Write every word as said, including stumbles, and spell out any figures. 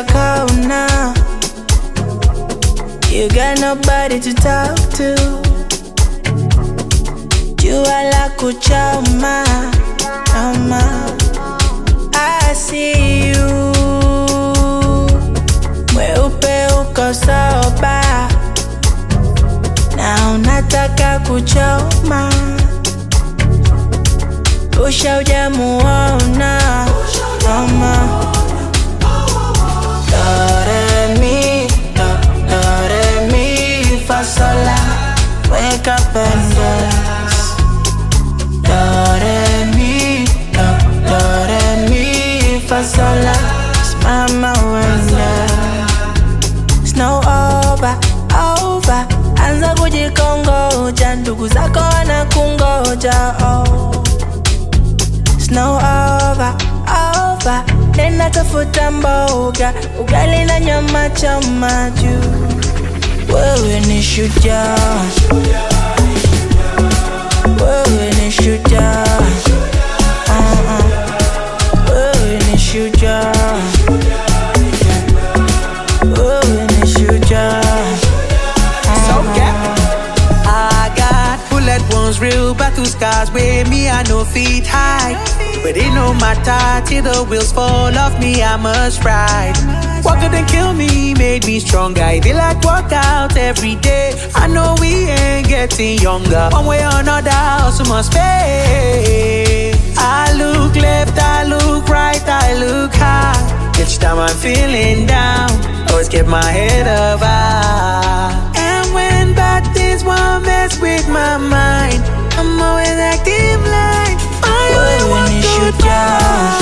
corner. You got nobody to talk to. You are like kuchama, mama. I see you. Mweupe uko soba, na unataka kuchoma. Usha ujamuona, mama. Do re mi, do, do re mi fa sol la. Wake up and dance. Do re mi, do, do re mi fa sol la. It's mama wonder. It's no over, over. Anza kujikongoja, ndugu zako wanakungoja, oh. It's no over, over. Nena tafuta mboga, ugali na nyama choma juu. Wewe ni shujaa, wewe ni shujaa, uh-uh. Wewe ni shujaa, wewe ni shujaa, uh-uh. I got bullet wounds, real battle scars where me I no feet hide. But it no matter till the wheels fall off me, I must ride. What couldn't kill me made me stronger. I feel like workout every day. I know we ain't getting younger. One way or another, also must pay. I look left, I look right, I look high. Each time I'm feeling down, always keep my head up high. And when bad things won't mess with my mind, I'm always active like I Wewe ni shujaa,